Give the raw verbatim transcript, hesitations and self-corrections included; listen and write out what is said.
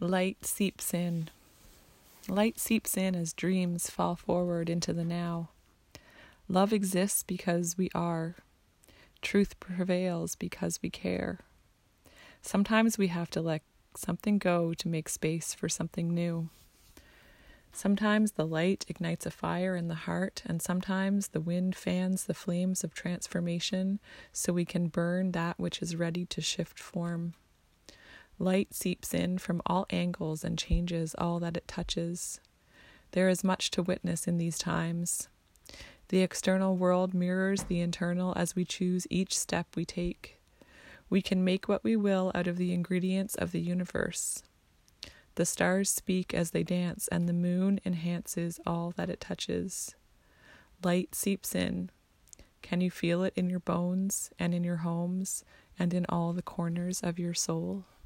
Light seeps in. Light seeps in as dreams fall forward into the now. Love exists because we are. Truth prevails because we care. Sometimes we have to let something go to make space for something new. Sometimes the light ignites a fire in the heart, and sometimes the wind fans the flames of transformation so we can burn that which is ready to shift form. Light seeps in from all angles and changes all that it touches. There is much to witness in these times. The external world mirrors the internal as we choose each step we take. We can make what we will out of the ingredients of the universe. The stars speak as they dance, and the moon enhances all that it touches. Light seeps in. Can you feel it in your bones and in your homes and in all the corners of your soul?